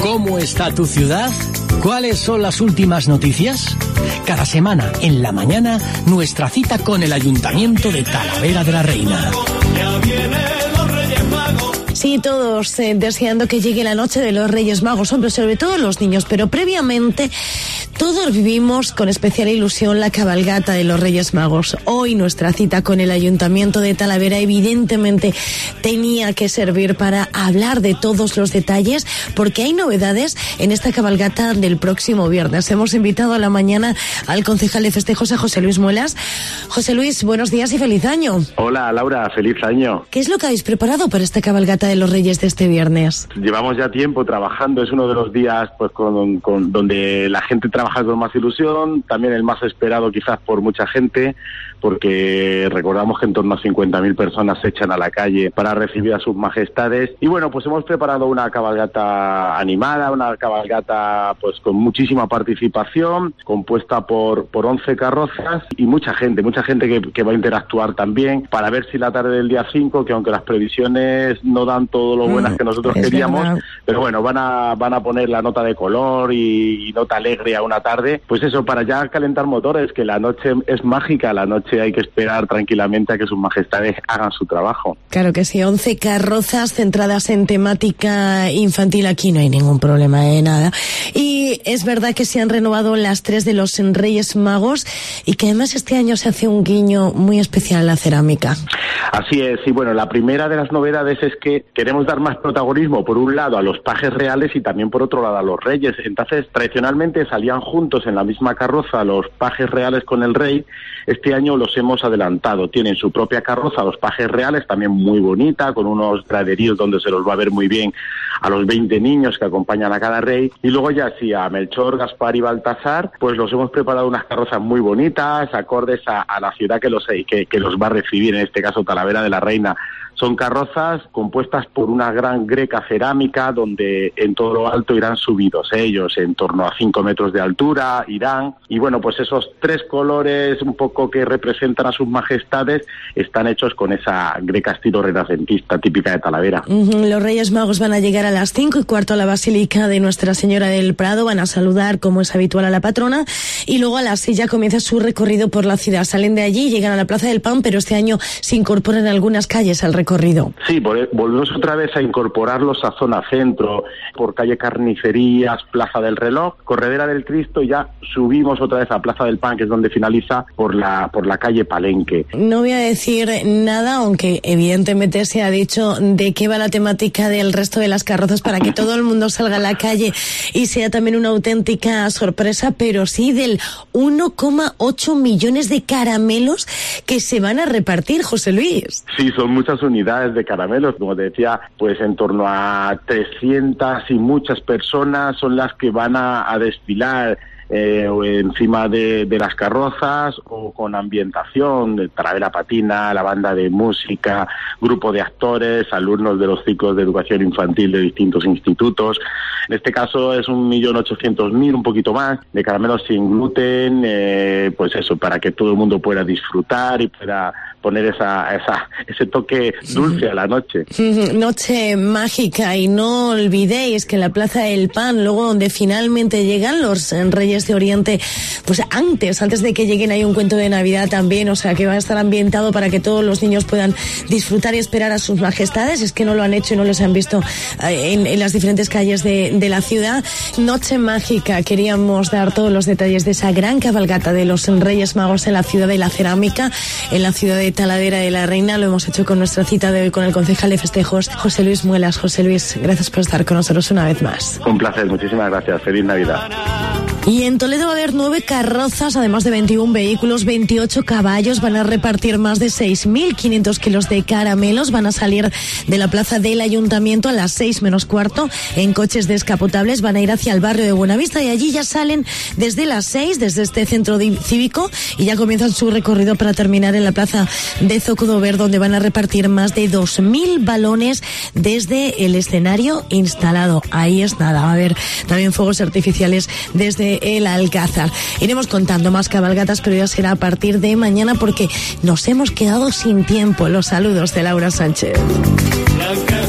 ¿Cómo está tu ciudad? ¿Cuáles son las últimas noticias? Cada semana, en la mañana, nuestra cita con el Ayuntamiento de Talavera de la Reina. Sí, todos deseando que llegue la noche de los Reyes Magos, hombre, sobre todo los niños, pero previamente todos vivimos con especial ilusión la cabalgata de los Reyes Magos. Hoy nuestra cita con el Ayuntamiento de Talavera evidentemente tenía que servir para hablar de todos los detalles, porque hay novedades en esta cabalgata del próximo viernes. Hemos invitado a la mañana al concejal de festejos, a José Luis Muelas. José Luis, buenos días y feliz año. Hola Laura, feliz año. ¿Qué es lo que habéis preparado para esta cabalgata de los Reyes de este viernes? Llevamos ya tiempo trabajando, es uno de los días pues con donde la gente trabaja con más ilusión, también el más esperado quizás por mucha gente, porque recordamos que en torno a 50.000 personas se echan a la calle para recibir a sus majestades. Y bueno, pues hemos preparado una cabalgata animada, una cabalgata pues con muchísima participación, compuesta por 11 carrozas y mucha gente que va a interactuar también, para ver si la tarde del día 5, que aunque las previsiones no dan todo lo buenas que nosotros queríamos, verdad, pero bueno, van a poner la nota de color y nota alegre a una tarde, pues eso, para ya calentar motores, que la noche es mágica, la noche hay que esperar tranquilamente a que sus majestades hagan su trabajo. Claro que sí, 11 carrozas centradas en temática infantil, aquí no hay ningún problema de nada. Y es verdad que se han renovado las 3 de los Reyes Magos y que además este año se hace un guiño muy especial a la cerámica. Así es, y bueno, la primera de las novedades es que queremos dar más protagonismo, por un lado, a los pajes reales y también, por otro lado, a los reyes. Entonces, tradicionalmente salían juntos en la misma carroza los pajes reales con el rey. Este año los hemos adelantado. Tienen su propia carroza, los pajes reales, también muy bonita, con unos graderíos donde se los va a ver muy bien a los 20 niños que acompañan a cada rey. Y luego ya sí, a Melchor, Gaspar y Baltasar, pues los hemos preparado unas carrozas muy bonitas, acordes a la ciudad que los va a recibir, en este caso Talavera de la Reina. Son carrozas compuestas por una gran greca cerámica donde en todo lo alto irán subidos ellos, en torno a 5 metros de altura irán. Y bueno, pues esos 3 colores un poco que representan a sus majestades están hechos con esa greca estilo renacentista típica de Talavera. Los Reyes Magos van a llegar a las 5:15 a la Basílica de Nuestra Señora del Prado, van a saludar como es habitual a la patrona y luego a las 6 ya comienza su recorrido por la ciudad. Salen de allí, llegan a la Plaza del Pan, pero este año se incorporan algunas calles al recorrido. Sí, volvemos otra vez a incorporarlos a zona centro, por calle Carnicerías, Plaza del Reloj, Corredera del Cristo, y ya subimos otra vez a Plaza del Pan, que es donde finaliza por la calle Palenque. No voy a decir nada, aunque evidentemente se ha dicho de qué va la temática del resto de las carrozas para que todo el mundo salga a la calle y sea también una auténtica sorpresa, pero sí del 1,8 millones de caramelos que se van a repartir, José Luis. Sí, son muchas unidades de caramelos, como te decía, pues en torno a 300 y muchas personas son las que van a desfilar encima de las carrozas o con ambientación, de Talavera Patina, la banda de música, grupo de actores, alumnos de los ciclos de educación infantil de distintos institutos. En este caso es 1.800.000, un poquito más, de caramelos sin gluten, pues eso, para que todo el mundo pueda disfrutar y pueda poner ese toque dulce a la noche. Noche mágica, y no olvidéis que en la Plaza del Pan, luego donde finalmente llegan los Reyes de Oriente, pues antes de que lleguen hay un cuento de Navidad también, o sea que va a estar ambientado para que todos los niños puedan disfrutar y esperar a sus majestades. Es que no lo han hecho y no los han visto en las diferentes calles de la ciudad. Noche mágica, queríamos dar todos los detalles de esa gran cabalgata de los Reyes Magos en la ciudad de la cerámica, en la ciudad de Talavera de la Reina. Lo hemos hecho con nuestra cita de hoy con el concejal de festejos, José Luis Muelas. José Luis, gracias por estar con nosotros una vez más. Un placer, muchísimas gracias. Feliz Navidad. Y en Toledo va a haber 9 carrozas, además de 21 vehículos, 28 caballos, van a repartir más de 6.500 kilos de caramelos, van a salir de la plaza del Ayuntamiento a las 6 menos cuarto en coches descapotables, van a ir hacia el barrio de Buenavista y allí ya salen desde las 6, desde este centro cívico, y ya comienzan su recorrido para terminar en la plaza de Zocodover, donde van a repartir más de 2.000 balones desde el escenario instalado. Ahí es nada, va a haber también fuegos artificiales desde el Alcázar. Iremos contando más cabalgatas, pero ya será a partir de mañana porque nos hemos quedado sin tiempo. Los saludos de Laura Sánchez.